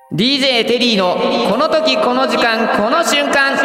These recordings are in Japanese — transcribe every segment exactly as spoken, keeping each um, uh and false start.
ディージェー テリーのこの時この時間この瞬間。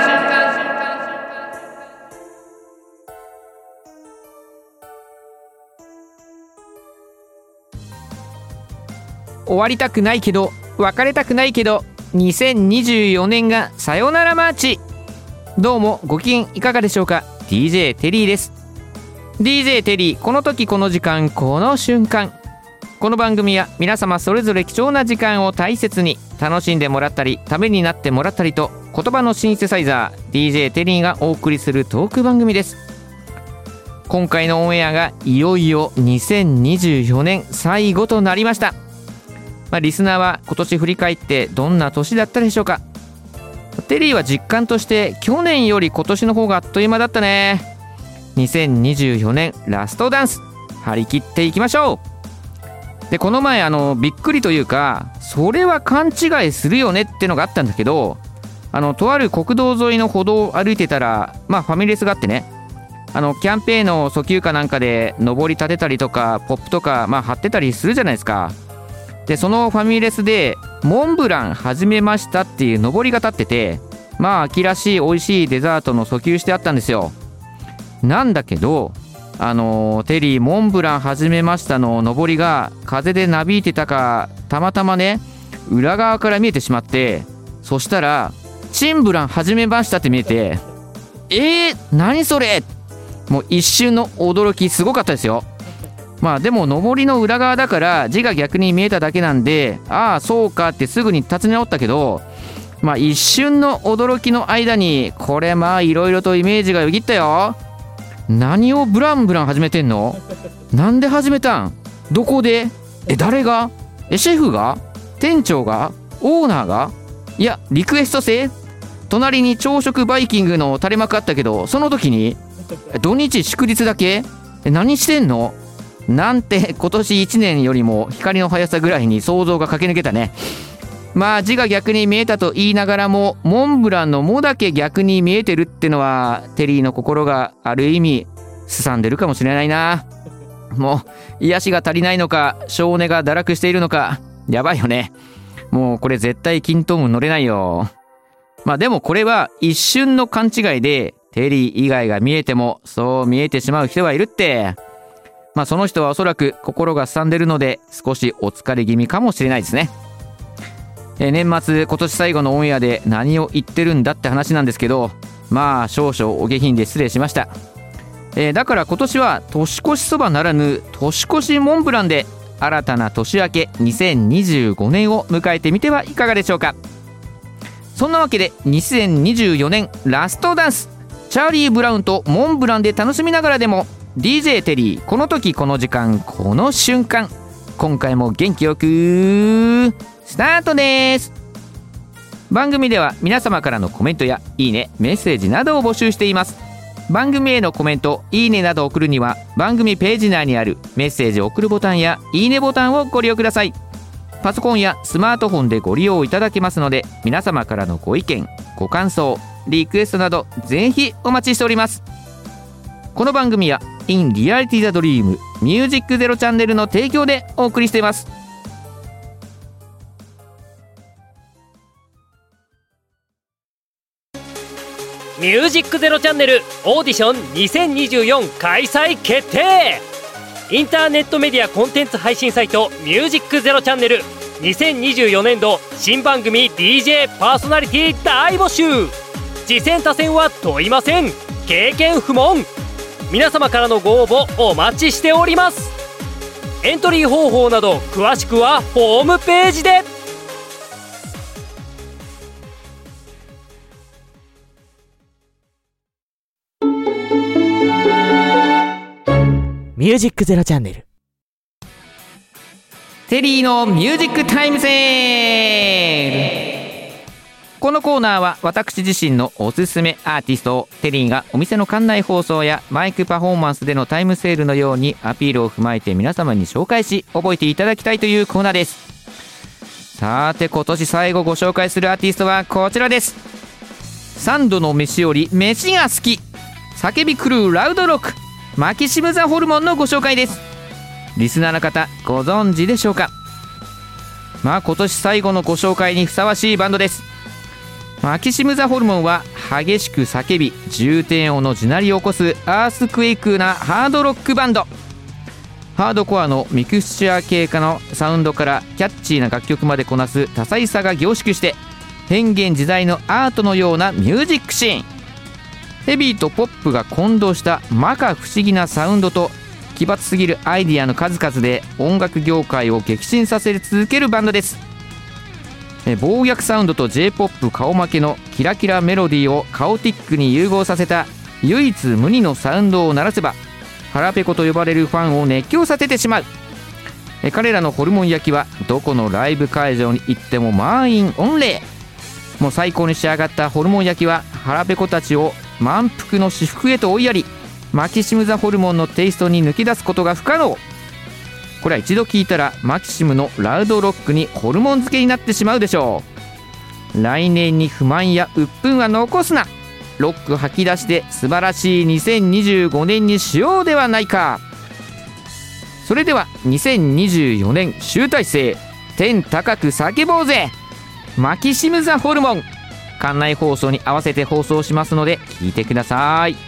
終わりたくないけど別れたくないけどにせんにじゅうよねんがさよならマーチ。どうもご機嫌いかがでしょうか。 ディージェー テリーです。 ディージェー テリーこの時この時間この瞬間。この番組は皆様それぞれ貴重な時間を大切に楽しんでもらったりためになってもらったりと、言葉のシンセサイザー ディージェー テリーがお送りするトーク番組です。今回のオンエアがいよいよにせんにじゅうよねん最後となりました。まあ、リスナーは今年振り返ってどんな年だったでしょうか。テリーは実感として去年より今年の方があっという間だったね。にせんにじゅうよねんラストダンス張り切っていきましょう。でこの前あのびっくりというか、それは勘違いするよねってのがあったんだけど、あのとある国道沿いの歩道を歩いてたら、まあファミレスがあってね、あのキャンペーンの訴求かなんかで上り立てたりとかポップとかまあ貼ってたりするじゃないですか。でそのファミレスでモンブラン始めましたっていう上りが立ってて、まあ秋らしい美味しいデザートの訴求してあったんですよ。なんだけどあのテリーモンブラン始めましたの上りが風でなびいてたかたまたまね裏側から見えてしまって、そしたらチンブラン始めましたって見えて、えー、何それ、もう一瞬の驚きすごかったですよ。まあでも上りの裏側だから字が逆に見えただけなんで、ああそうかってすぐに立ち直ったけど、まあ一瞬の驚きの間にこれまあいろいろとイメージがよぎったよ。何をブランブラン始めてんの？なんで始めたん？どこで？え誰が？えシェフが？店長が？オーナーが？いやリクエスト制？隣に朝食バイキングの垂れ幕あったけどその時に土日祝日だけ？え何してんの？なんて今年いちねんよりも光の速さぐらいに想像が駆け抜けたね。まあ字が逆に見えたと言いながらもモンブランのモだけ逆に見えてるってのはテリーの心がある意味すさんでるかもしれないな。もう癒しが足りないのか性根が堕落しているのかやばいよね。もうこれ絶対キントーン乗れないよ。まあでもこれは一瞬の勘違いでテリー以外が見えてもそう見えてしまう人はいるって。まあその人はおそらく心がすさんでるので少しお疲れ気味かもしれないですね。え年末今年最後のオンエアで何を言ってるんだって話なんですけど、まあ少々お下品で失礼しました。えー、だから今年は年越しそばならぬ年越しモンブランで新たな年明けにせんにじゅうごねんを迎えてみてはいかがでしょうか。そんなわけでにせんにじゅうよねんラストダンス、チャーリー・ブラウンとモンブランで楽しみながらでも ディージェー テリーこの時この時間この瞬間、今回も元気よくスタートです。番組では皆様からのコメントやいいねメッセージなどを募集しています。番組へのコメントいいねなどを送るには番組ページ内にあるメッセージを送るボタンやいいねボタンをご利用ください。パソコンやスマートフォンでご利用いただけますので、皆様からのご意見ご感想リクエストなどぜひお待ちしております。この番組は In Reality the Dream ミュージックゼロチャンネルの提供でお送りしています。 ミュージックゼロチャンネルオーディションにせんにじゅうよん開催決定。インターネットメディアコンテンツ配信サイトミュージックゼロチャンネルにせんにじゅうよねん度新番組 ディージェー パーソナリティ大募集。次戦他戦は問いません。経験不問。皆様からのご応募お待ちしております。エントリー方法など詳しくはホームページで。 ミュージックゼロチャンネルテリーのミュージックタイムセール。このコーナーは私自身のおすすめアーティストをテリーがお店の館内放送やマイクパフォーマンスでのタイムセールのようにアピールを踏まえて皆様に紹介し覚えていただきたいというコーナーです。さて今年最後ご紹介するアーティストはこちらです。三度の飯より飯が好き、叫び狂うラウドロックマキシム・ザ・ホルモンのご紹介です。リスナーの方ご存知でしょうか。 まあ今年最後のご紹介にふさわしいバンドです。マキシム・ザ・ホルモンは激しく叫び重低音の地鳴りを起こすアースクエイクなハードロックバンド。ハードコアのミクスチャー系化のサウンドからキャッチーな楽曲までこなす多彩さが凝縮して変幻自在のアートのようなミュージックシーン。ヘビーとポップが混同した摩訶不思議なサウンドと奇抜すぎるアイディアの数々で音楽業界を激震させ続けるバンドです。暴虐サウンドと ジェイポップ 顔負けのキラキラメロディーをカオティックに融合させた唯一無二のサウンドを鳴らせば腹ペコと呼ばれるファンを熱狂させてしまう。彼らのホルモン焼きはどこのライブ会場に行っても満員御礼。もう最高に仕上がったホルモン焼きは腹ペコたちを満腹の至福へと追いやり、マキシム・ザ・ホルモンのテイストに抜き出すことが不可能。これは一度聞いたらマキシムのラウドロックにホルモン漬けになってしまうでしょう。来年に不満や鬱憤は残すな。ロック吐き出して素晴らしいにせんにじゅうごねんにしようではないか。それではにせんにじゅうよねん集大成、天高く叫ぼうぜマキシム・ザ・ホルモン。館内放送に合わせて放送しますので聞いてください。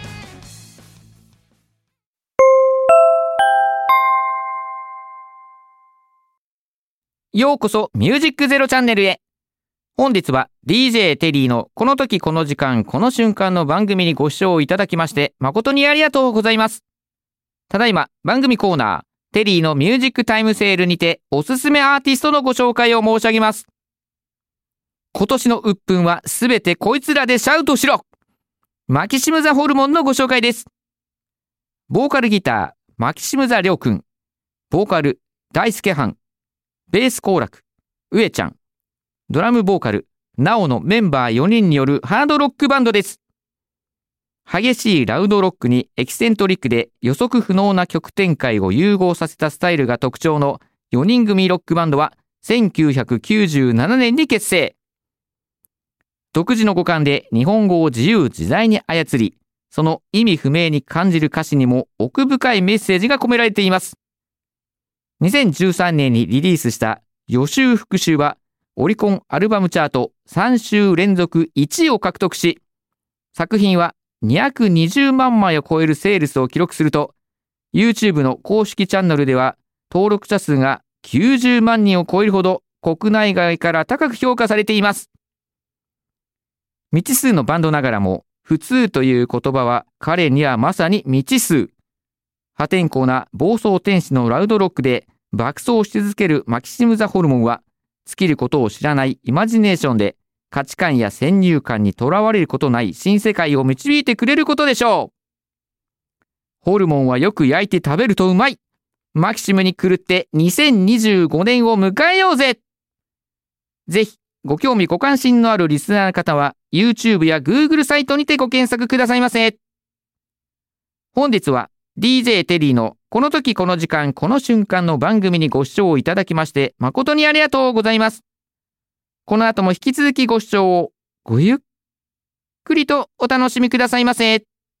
ようこそミュージックゼロチャンネルへ。本日は ディージェー テリーのこの時この時間この瞬間の番組にご視聴いただきまして誠にありがとうございます。ただいま番組コーナーテリーのミュージックタイムセールにておすすめアーティストのご紹介を申し上げます。今年の鬱憤はすべてこいつらでシャウトしろ。マキシム・ザ・ホルモンのご紹介です。ボーカルギターマキシム・ザ・リョウくん、ボーカル大輔ハン、ベースコーラクウエちゃん、ドラムボーカルナオのメンバーよにんによるハードロックバンドです。激しいラウドロックにエキセントリックで予測不能な曲展開を融合させたスタイルが特徴のよにん組ロックバンドはせんきゅうひゃくきゅうじゅうななねんに結成。独自の語感で日本語を自由自在に操り、その意味不明に感じる歌詞にも奥深いメッセージが込められています。にせんじゅうさんねんにリリースした予習復習はオリコンアルバムチャートさん週連続いちいを獲得し、作品はにひゃくにじゅうまんまいを超えるセールスを記録すると、YouTube の公式チャンネルでは登録者数がきゅうじゅうまんにんを超えるほど国内外から高く評価されています。未知数のバンドながらも普通という言葉は彼にはまさに未知数。破天荒な暴走天使のラウドロックで爆走し続けるマキシム・ザ・ホルモンは尽きることを知らないイマジネーションで価値観や先入観にとらわれることない新世界を導いてくれることでしょう。ホルモンはよく焼いて食べるとうまい。マキシムに狂ってにせんにじゅうごねんを迎えようぜ。ぜひご興味ご関心のあるリスナーの方は YouTube や Google サイトにてご検索くださいませ。本日は ディージェー テリーのこの時この時間この瞬間の番組にご視聴いただきまして誠にありがとうございます。この後も引き続きご視聴をごゆっくりとお楽しみくださいませ。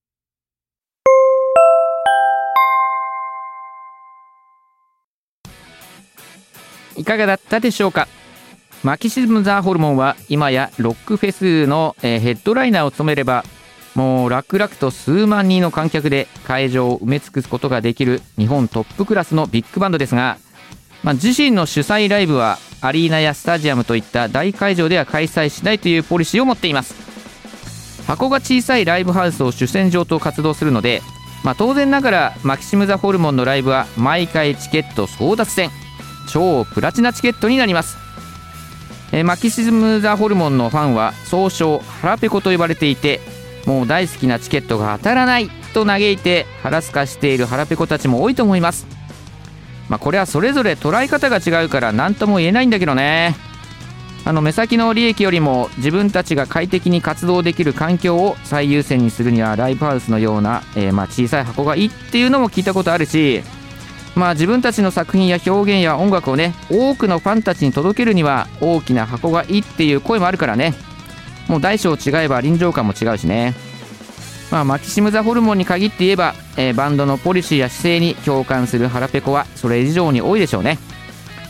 いかがだったでしょうか。マキシム・ザ・ホルモンは今やロックフェスの、えー、ヘッドライナーを務めればもう楽々と数万人の観客で会場を埋め尽くすことができる日本トップクラスのビッグバンドですが、まあ、自身の主催ライブはアリーナやスタジアムといった大会場では開催しないというポリシーを持っています。箱が小さいライブハウスを主戦場と活動するので、まあ、当然ながらマキシム・ザ・ホルモンのライブは毎回チケット争奪戦、超プラチナチケットになります。えマキシム・ザ・ホルモンのファンは総称腹ペコと呼ばれていて、もう大好きなチケットが当たらないと嘆いて腹すかしている腹ペコたちも多いと思います。まあ、これはそれぞれ捉え方が違うから何とも言えないんだけどね。あの目先の利益よりも自分たちが快適に活動できる環境を最優先にするにはライブハウスのような、えー、まあ小さい箱がいいっていうのも聞いたことあるし、まあ自分たちの作品や表現や音楽をね多くのファンたちに届けるには大きな箱がいいっていう声もあるからね。もう大小違えば臨場感も違うしね。まあマキシム・ザ・ホルモンに限って言えば、えー、バンドのポリシーや姿勢に共感する腹ペコはそれ以上に多いでしょうね。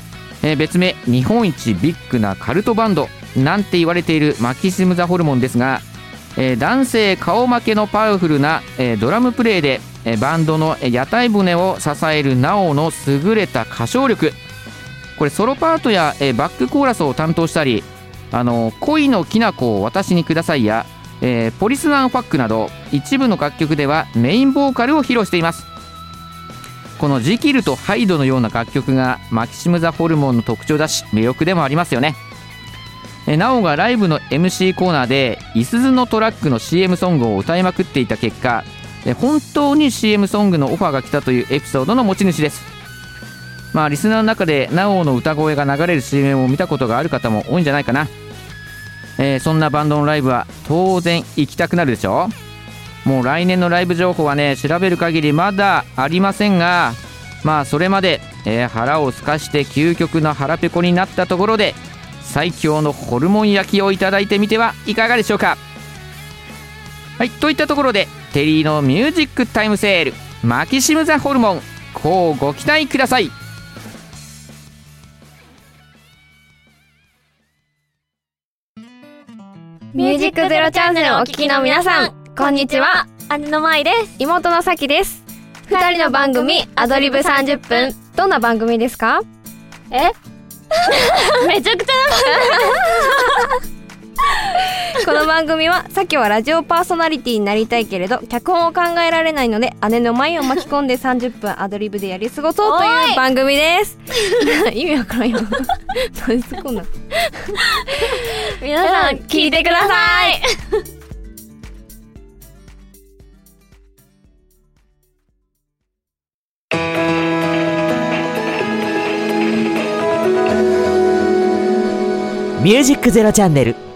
えー、別名日本一ビッグなカルトバンドなんて言われているマキシム・ザ・ホルモンですが、えー、男性顔負けのパワフルな、えー、ドラムプレイで、えー、バンドの屋台船を支えるナオの優れた歌唱力。これソロパートや、えー、バックコーラスを担当したり、あの恋のきな粉を私にくださいや、えー、ポリスナンファックなど一部の楽曲ではメインボーカルを披露しています。このジキルとハイドのような楽曲がマキシム・ザ・ホルモンの特徴だし魅力でもありますよね。えなおがライブの エムシー コーナーでいすゞのトラックの シーエム ソングを歌いまくっていた結果、え本当に シーエム ソングのオファーが来たというエピソードの持ち主です。まあリスナーの中でなおの歌声が流れる シーエム を見たことがある方も多いんじゃないかな。えー、そんなバンドのライブは当然行きたくなるでしょ。もう来年のライブ情報はね調べる限りまだありませんが、まあそれまで、えー、腹をすかして究極の腹ペコになったところで最強のホルモン焼きをいただいてみてはいかがでしょうか。はい、といったところでテリーのミュージックタイムセールマキシム・ザ・ホルモン、こうご期待ください。 ミュージックゼロチャンネルをお聞きの皆さん、こんにちは。姉の舞です。妹のさきです。二人の番組アドリブさんじゅっぷん、どんな番組ですか？えめちゃくちゃこの番組は、さきはラジオパーソナリティになりたいけれど脚本を考えられないので、姉の舞を巻き込んでさんじゅっぷんアドリブでやり過ごそうという番組です。意味わからんよ。何すこんな皆さん聞いてください。 ミュージックゼロチャンネル。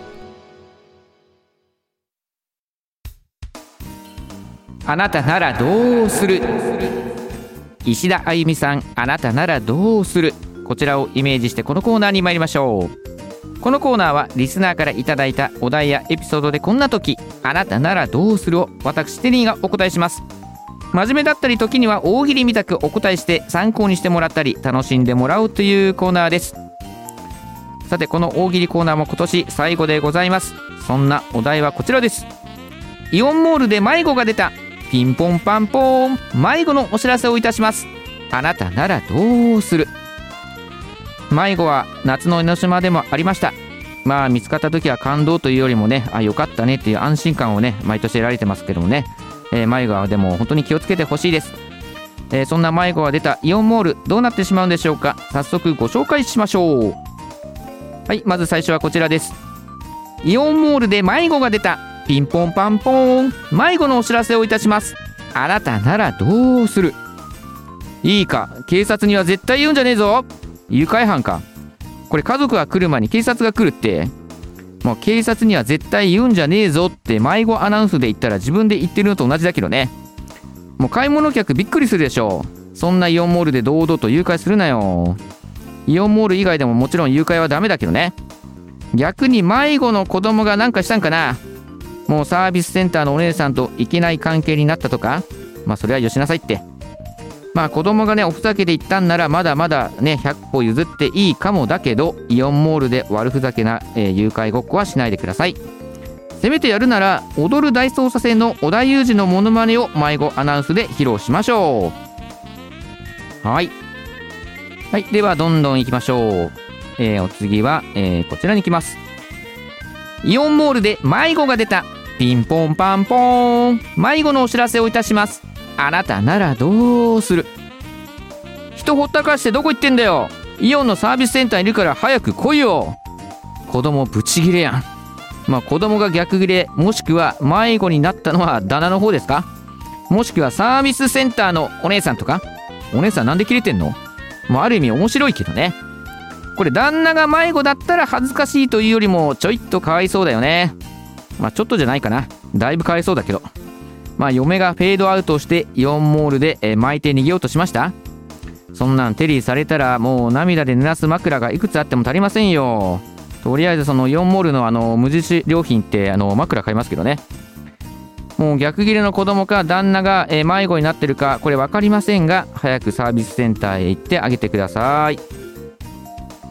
あなたならどうする。石田あゆみさん、あなたならどうする。こちらをイメージしてこのコーナーに参りましょう。このコーナーはリスナーからいただいたお題やエピソードでこんな時あなたならどうするを私テリーがお答えします。真面目だったり時には大喜利みたくお答えして参考にしてもらったり楽しんでもらうというコーナーです。さてこの大喜利コーナーも今年最後でございます。そんなお題はこちらです。イオンモールで迷子が出た。ピンポンパンポーン、迷子のお知らせをいたします。あなたならどうする。迷子は夏の江ノ島でもありました。まあ見つかった時は感動というよりもね、あよかったねっていう安心感をね毎年得られてますけどもね、えー、迷子はでも本当に気をつけてほしいです。えー、そんな迷子が出たイオンモールどうなってしまうんでしょうか。早速ご紹介しましょう。はい、まず最初はこちらです。イオンモールで迷子が出た。ピンポンパンポーン、迷子のお知らせをいたします。あなたならどうする。いいか、警察には絶対言うんじゃねえぞ。誘拐犯か。これ家族が来る前に警察が来るって。もう警察には絶対言うんじゃねえぞって迷子アナウンスで言ったら自分で言ってるのと同じだけどね。もう買い物客びっくりするでしょう。そんなイオンモールで堂々と誘拐するなよ。イオンモール以外でももちろん誘拐はダメだけどね。逆に迷子の子供が何かしたんかな。もうサービスセンターのお姉さんといけない関係になったとか。まあそれはよしなさいって。まあ子供がねおふざけで言ったんならまだまだねひゃっぽ譲っていいかもだけど、イオンモールで悪ふざけな、えー、誘拐ごっこはしないでください。せめてやるなら踊る大捜査線の織田裕二のモノマネを迷子アナウンスで披露しましょう。はいはい、ではどんどんいきましょう。えー、お次は、えー、こちらに行きます。イオンモールで迷子が出た。ピンポンパンポーン、迷子のお知らせをいたします。あなたならどうする。人ほったらかしてどこ行ってんだよ。イオンのサービスセンターにいるから早く来いよ。子供ブチギレやん。まあ子供が逆ギレもしくは迷子になったのは旦那の方ですか。もしくはサービスセンターのお姉さんとか。お姉さんなんでキレてんの。まあ、ある意味面白いけどね。これ旦那が迷子だったら恥ずかしいというよりもちょいっとかわいそうだよね。まあちょっとじゃないかな、だいぶかわいそうだけど。まあ嫁がフェードアウトしてイオンモールで、えー、巻いて逃げようとしました。そんなんテリーされたらもう涙で濡らす枕がいくつあっても足りませんよ。とりあえずそのイオンモールのあの無印良品ってあの枕買いますけどね。もう逆ギレの子供か旦那が、えー、迷子になってるかこれ分かりませんが、早くサービスセンターへ行ってあげてください。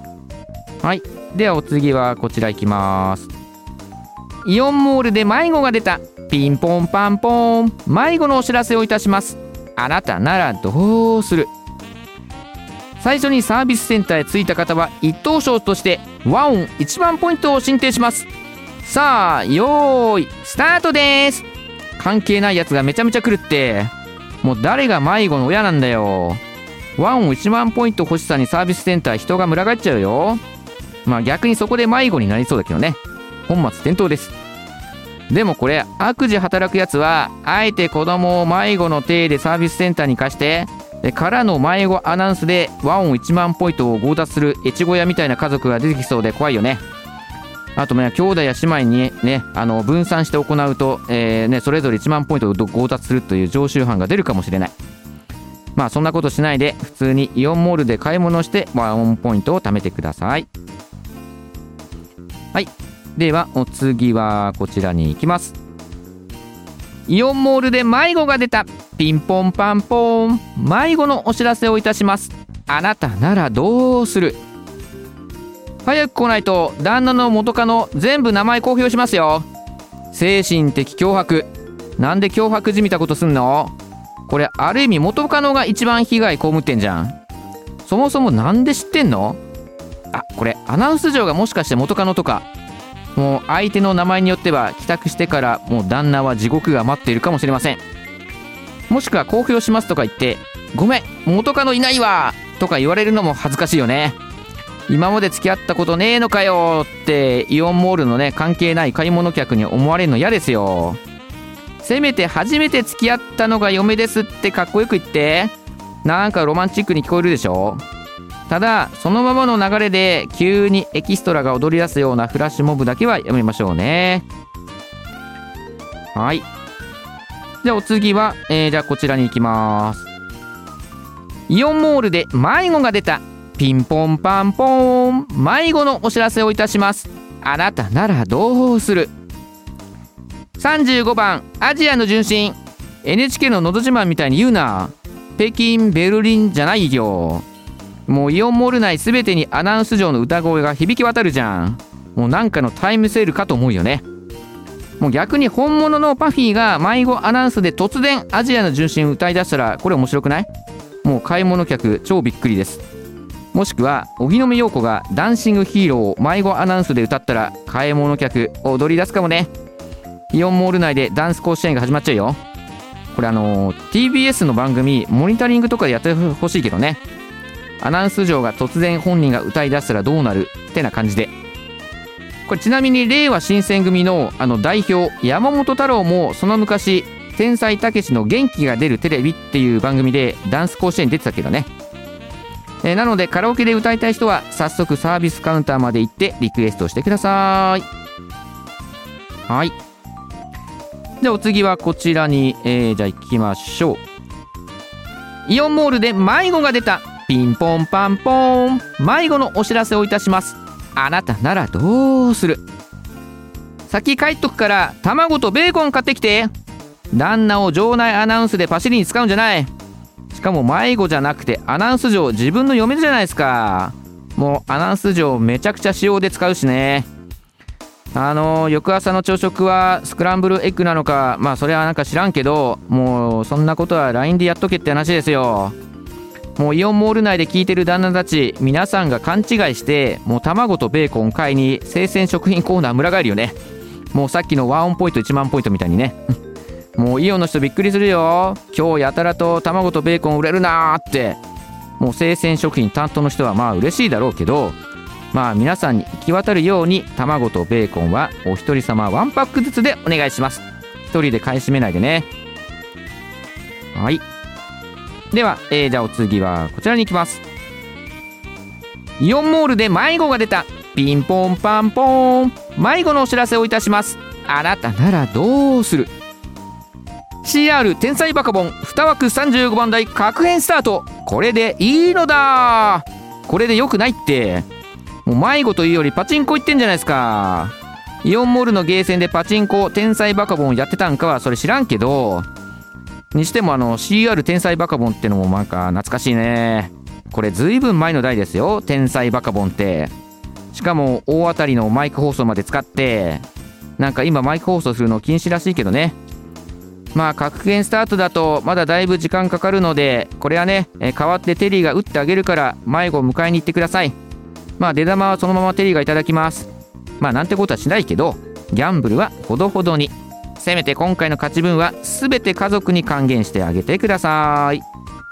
はい、ではお次はこちらいきます。イオンモールで迷子が出た。ピンポンパンポン、迷子のお知らせをいたします。あなたならどうする？最初にサービスセンターへ着いた方は一等賞としてワオンいちまんポイントを進呈します。さあよーいスタートです。関係ないやつがめちゃめちゃ来るって。もう誰が迷子の親なんだよ。ワオンいちまんポイント欲しさにサービスセンター人が群がっちゃうよ。まあ逆にそこで迷子になりそうだけどね。本末転倒です。でもこれ悪事働くやつはあえて子供を迷子の体でサービスセンターに貸してでからの迷子アナウンスでワオンいちまんポイントを強奪する越後屋みたいな家族が出てきそうで怖いよね。あとね兄弟や姉妹にねあの分散して行うと、えーね、それぞれいちまんポイントを強奪するという常習犯が出るかもしれない。まあそんなことしないで普通にイオンモールで買い物してワオンポイントを貯めてください。はい、ではお次はこちらに行きます。イオンモールで迷子が出た。ピンポンパンポン、迷子のお知らせをいたします。あなたならどうする？早く来ないと旦那の元カノ全部名前公表しますよ。精神的脅迫。なんで脅迫じみたことすんの？これある意味元カノが一番被害被ってんじゃん。そもそもなんで知ってんの？あ、これアナウンス嬢がもしかして元カノとか。もう相手の名前によっては帰宅してからもう旦那は地獄が待っているかもしれません。もしくは公表しますとか言ってごめん元カノいないわとか言われるのも恥ずかしいよね。今まで付き合ったことねえのかよってイオンモールのね関係ない買い物客に思われるの嫌ですよ。せめて初めて付き合ったのが嫁ですってかっこよく言って。なんかロマンチックに聞こえるでしょ。ただそのままの流れで急にエキストラが踊り出すようなフラッシュモブだけはやめましょうね。はい、じゃあお次は、えー、じゃあこちらに行きます。イオンモールで迷子が出た。ピンポンパンポーン、迷子のお知らせをいたします。あなたならどうする？さんじゅうごばんアジアの純真。 エヌエイチケー ののど自慢みたいに言うな。北京ベルリンじゃないよ。もうイオンモール内すべてにアナウンス上の歌声が響き渡るじゃん。もうなんかのタイムセールかと思うよね。もう逆に本物のパフィーが迷子アナウンスで突然アジアの純真歌い出したらこれ面白くない？もう買い物客超びっくりです。もしくは荻野目洋子がダンシングヒーローを迷子アナウンスで歌ったら買い物客踊り出すかもね。イオンモール内でダンス甲子園が始まっちゃうよ。これあのー、ティービーエス の番組モニタリングとかでやってほしいけどね。アナウンス上が突然本人が歌い出したらどうなるってな感じで。これちなみに令和新選組のあの代表山本太郎もその昔天才たけしの元気が出るテレビっていう番組でダンス甲子園に出てたけどね。えー、なのでカラオケで歌いたい人は早速サービスカウンターまで行ってリクエストしてください。はい、じゃあお次はこちらに、えー、じゃあ行きましょう。イオンモールで迷子が出た。ピンポンパンポーン、迷子のお知らせをいたします。あなたならどうする？先帰っとくから卵とベーコン買ってきて。旦那を場内アナウンスでパシリに使うんじゃない。しかも迷子じゃなくてアナウンス上自分の嫁じゃないですか。もうアナウンス上めちゃくちゃ仕様で使うしね。あのー、翌朝の朝食はスクランブルエッグなのか、まあそれはなんか知らんけど、もうそんなことは ライン でやっとけって話ですよ。もうイオンモール内で聞いてる旦那たち皆さんが勘違いしてもう卵とベーコン買いに生鮮食品コーナー群がるよね。もうさっきのワンオンポイントいちまんポイントみたいにねもうイオンの人びっくりするよ。今日やたらと卵とベーコン売れるなーって。もう生鮮食品担当の人はまあ嬉しいだろうけど、まあ皆さんに行き渡るように卵とベーコンはお一人様ワンパックずつでお願いします。一人で買い占めないでね。はい、では、えー、じゃあお次はこちらに行きます。イオンモールで迷子が出た。ピンポンパンポーン、迷子のお知らせをいたします。あなたならどうする？ シーアール 天才バカボンに枠さんじゅうごばん台確変スタート。これでいいのだ。これでよくないって。もう迷子というよりパチンコ行ってんじゃないですか。イオンモールのゲーセンでパチンコ天才バカボンやってたんかはそれ知らんけど、にしてもあの シーアール 天才バカボンってのもなんか懐かしいね。これずいぶん前の代ですよ、天才バカボンって。 しかも大当たりのマイク放送まで使って、なんか今マイク放送するの禁止らしいけどね。まあ格言スタートだとまだだいぶ時間かかるので、これはね、え代わってテリーが打ってあげるから迷子を迎えに行ってください。まあ出玉はそのままテリーがいただきます。まあなんてことはしないけど、ギャンブルはほどほどに。せめて今回の勝ち分は全て家族に還元してあげてください。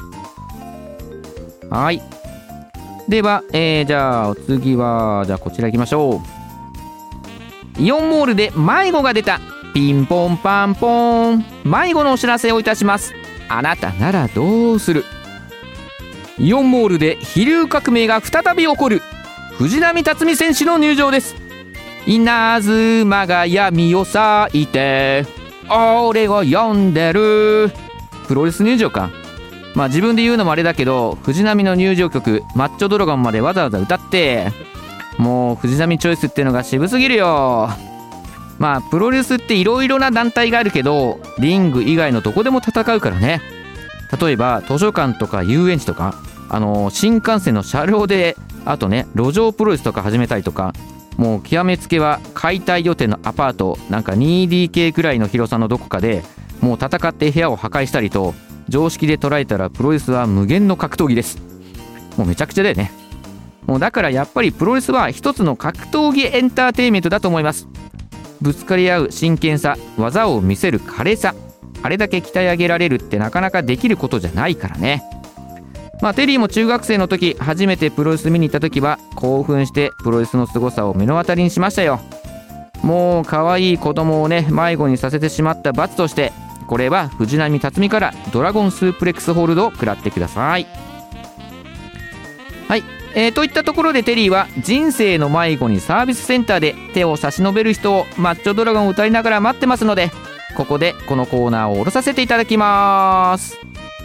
はい。では、えー、じゃあお次はじゃあこちら行きましょう。イオンモールで迷子が出た。ピンポンパンポーン、迷子のお知らせをいたします。あなたならどうする？イオンモールで飛龍革命が再び起こる。藤波辰巳選手の入場です。稲妻が闇を裂いて俺を呼んでる。プロレス入場か。まあ自分で言うのもあれだけど、藤波の入場曲マッチョドラゴンまでわざわざ歌って、もう藤波チョイスってのが渋すぎるよ。まあプロレスっていろいろな団体があるけど、リング以外のどこでも戦うからね。例えば図書館とか遊園地とか、あのー、新幹線の車両で、あとね路上プロレスとか始めたりとか、もう極めつけは解体予定のアパートなんか ツーディーケー くらいの広さのどこかでもう戦って部屋を破壊したりと、常識で捉えたらプロレスは無限の格闘技です。もうめちゃくちゃだよね。もうだからやっぱりプロレスは一つの格闘技エンターテインメントだと思います。ぶつかり合う真剣さ、技を見せる華麗さ、あれだけ鍛え上げられるってなかなかできることじゃないからね。まあテリーも中学生の時初めてプロレス見に行った時は興奮してプロレスの凄さを目の当たりにしましたよ。もう可愛い子供をね迷子にさせてしまった罰として、これは藤波辰巳からドラゴンスープレックスホールドを食らってください。はい、えー、といったところでテリーは人生の迷子にサービスセンターで手を差し伸べる人をマッチョドラゴンを歌いながら待ってますので、ここでこのコーナーを下ろさせていただきます。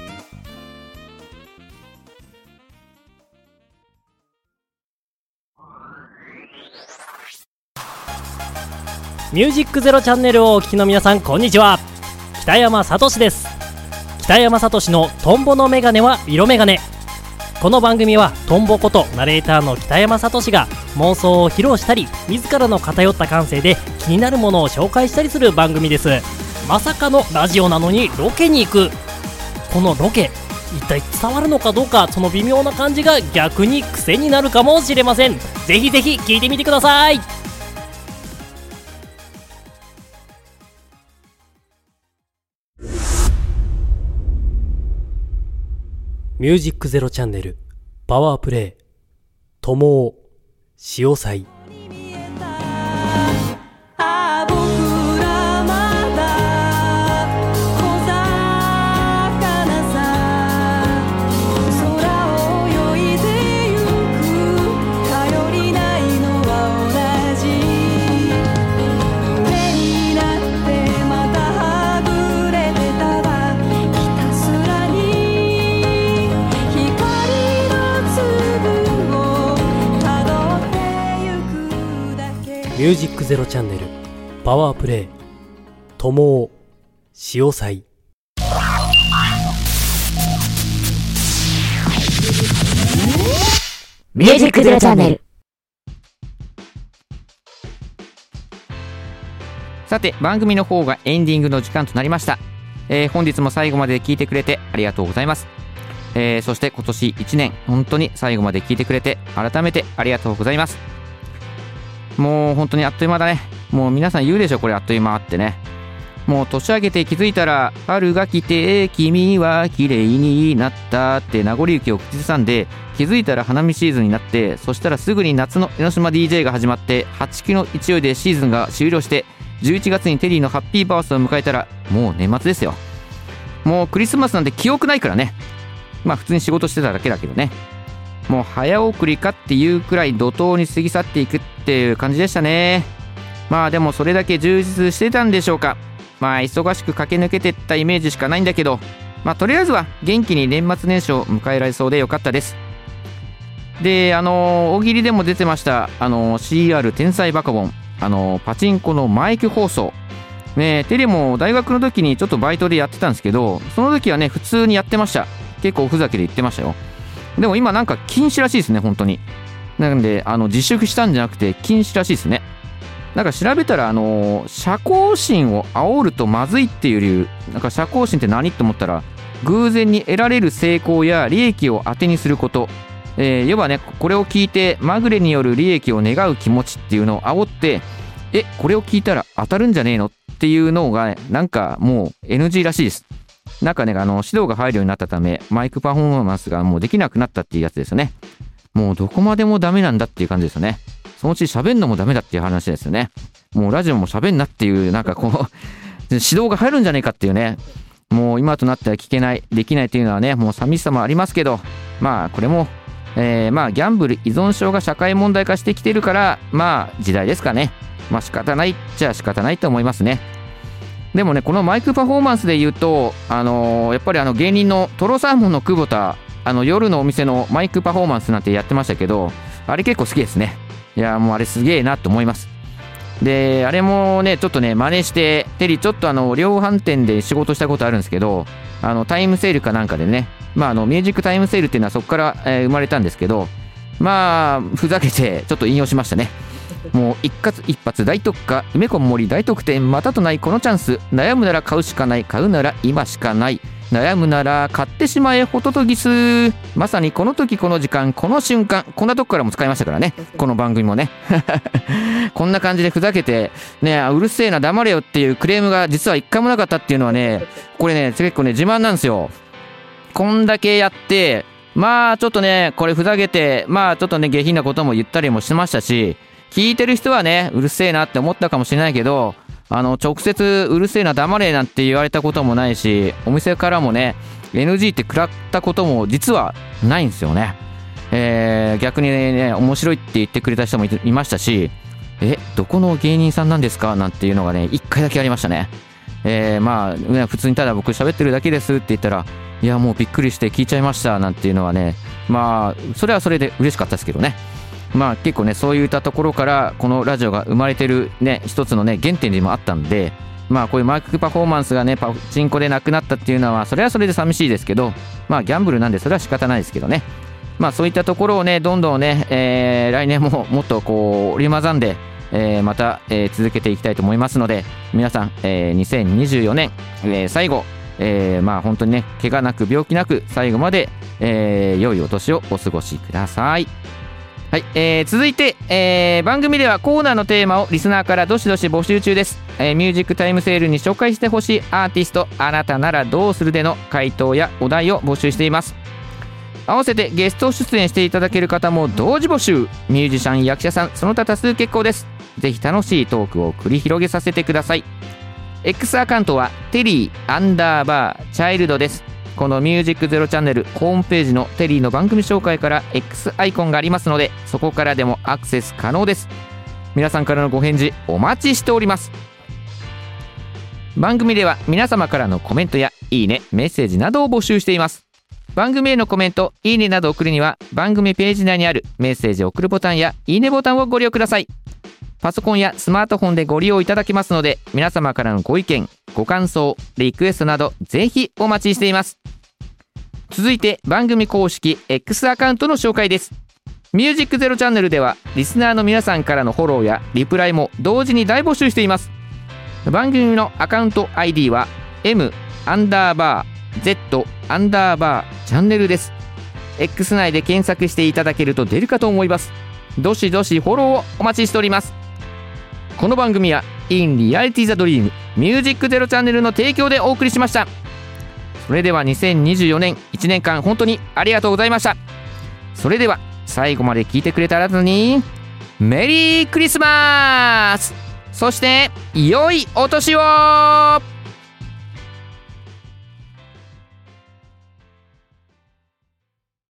ミュージックゼロチャンネルをお聞きの皆さん、こんにちは。北山聡です。北山聡のトンボのメガネは色メガネ。この番組はトンボことナレーターの北山聡が妄想を披露したり、自らの偏った感性で気になるものを紹介したりする番組です。まさかのラジオなのにロケに行く。このロケ一体伝わるのかどうか、その微妙な感じが逆に癖になるかもしれません。ぜひぜひ聞いてみてください。ミュージックゼロチャンネルパワープレイともお潮祭。ミュージックゼロチャンネルパワープレイともお潮祭。 ミュージックゼロチャンネル。 さて番組の方がエンディングの時間となりました。えー、本日も最後まで聞いてくれてありがとうございます。えー、そして今年いちねん本当に最後まで聞いてくれて改めてありがとうございます。もう本当にあっという間だね。もう皆さん言うでしょこれ、あっという間ってね。もう年明けて気づいたら春が来て君は綺麗になったって名残雪を口ずさんで、気づいたら花見シーズンになって、そしたらすぐに夏の江ノ島 ディージェー が始まって、はちキロ勢いでシーズンが終了して、じゅういちがつにテリーのハッピーバースデーを迎えたらもう年末ですよ。もうクリスマスなんて記憶ないからね。まあ普通に仕事してただけだけどね。もう早送りかっていうくらい怒涛に過ぎ去っていくっていう感じでしたね。まあでもそれだけ充実してたんでしょうか。まあ忙しく駆け抜けてったイメージしかないんだけど、まあとりあえずは元気に年末年始を迎えられそうでよかったです。で、あの大喜利でも出てましたあの シーアール 天才バカボン、あのパチンコのマイク放送ね。テレも大学の時にちょっとバイトでやってたんですけど、その時はね普通にやってました。結構ふざけで言ってましたよ。でも今なんか禁止らしいですね本当に。 なんであの自粛したんじゃなくて禁止らしいですね。なんか調べたらあの社交心を煽るとまずいっていう理由、なんか社交心って何って思ったら、偶然に得られる成功や利益を当てにすること、えー、要はねこれを聞いてまぐれによる利益を願う気持ちっていうのを煽って、えこれを聞いたら当たるんじゃねえのっていうのがなんかもう エヌジー らしいです。なんかねあの指導が入るようになったためマイクパフォーマンスがもうできなくなったっていうやつですよね。もうどこまでもダメなんだっていう感じですよね。そのうち喋んのもダメだっていう話ですよね。もうラジオも喋んなっていうなんかこう指導が入るんじゃないかっていうね、もう今となっては聞けないできないっていうのはねもう寂しさもありますけど、まあこれも、えー、まあギャンブル依存症が社会問題化してきてるからまあ時代ですかね。まあ仕方ないっちゃ仕方ないと思いますね。でもねこのマイクパフォーマンスで言うとあのー、やっぱりあの芸人のトロサーモンの久保田、あの夜のお店のマイクパフォーマンスなんてやってましたけど、あれ結構好きですね。いやもうあれすげえなと思います。であれもねちょっとね真似してテリーちょっとあの量販店で仕事したことあるんですけど、あのタイムセールかなんかでね、まああのミュージックタイムセールっていうのはそこから、えー、生まれたんですけど、まあふざけてちょっと引用しましたね。もう一括一発大特価梅子森大特典またとないこのチャンス、悩むなら買うしかない、買うなら今しかない、悩むなら買ってしまえホトトギス、まさにこの時この時間この瞬間、こんなとこからも使いましたからねこの番組もねこんな感じでふざけてね、うるせえな黙れよっていうクレームが実は一回もなかったっていうのはね、これね結構ね自慢なんですよ。こんだけやってまあちょっとねこれふざけてまあちょっとね下品なことも言ったりもしましたし、聞いてる人はねうるせえなって思ったかもしれないけど、あの直接うるせえな黙れなんて言われたこともないし、お店からもね エヌジー って食らったことも実はないんですよね。えー、逆にね面白いって言ってくれた人も い, いましたし、えどこの芸人さんなんですかなんていうのがね一回だけありましたね。えー、まあ普通にただ僕喋ってるだけですって言ったら、いやもうびっくりして聞いちゃいましたなんていうのはね、まあそれはそれで嬉しかったですけどね。まあ結構ねそういったところからこのラジオが生まれてるね一つのね原点でもあったんで、まあこういうマイクパフォーマンスがねパチンコでなくなったっていうのはそれはそれで寂しいですけど、まあギャンブルなんでそれは仕方ないですけどね。まあそういったところをねどんどんね、えー、来年ももっとこう織り交ざんで、えー、また、えー、続けていきたいと思いますので、皆さん、えー、にせんにじゅうよねん、えー、最後、えー、まあ本当にね怪我なく病気なく最後まで、えー、良いお年をお過ごしください。はい、えー、続いて、えー、番組ではコーナーのテーマをリスナーからどしどし募集中です。えー、ミュージックタイムセールに紹介してほしいアーティスト、あなたならどうするでの回答やお題を募集しています。合わせてゲスト出演していただける方も同時募集。ミュージシャン、役者さんその他多数結構です。ぜひ楽しいトークを繰り広げさせてください。 X アカウントはテリーアンダーバーチャイルドです。このミュージックゼロチャンネルホームページのテリーの番組紹介から X アイコンがありますので、そこからでもアクセス可能です。皆さんからのご返事お待ちしております。番組では皆様からのコメントやいいね、メッセージなどを募集しています。番組へのコメント、いいねなどを送るには番組ページ内にあるメッセージを送るボタンやいいねボタンをご利用ください。パソコンやスマートフォンでご利用いただけますので、皆様からのご意見、ご感想、リクエストなどぜひお待ちしています。続いて番組公式 X アカウントの紹介です。ミュージックゼロチャンネルではリスナーの皆さんからのフォローやリプライも同時に大募集しています。番組のアカウント アイディー は M アンダーバー Z アンダーバーチャンネルです。 X 内で検索していただけると出るかと思います。どしどしフォローをお待ちしております。この番組は In Reality the Dream ミュージックゼロチャンネルの提供でお送りしました。それではにせんにじゅうよねんいちねんかん本当にありがとうございました。それでは最後まで聞いてくれたあなたにメリークリスマス、そして良いお年を。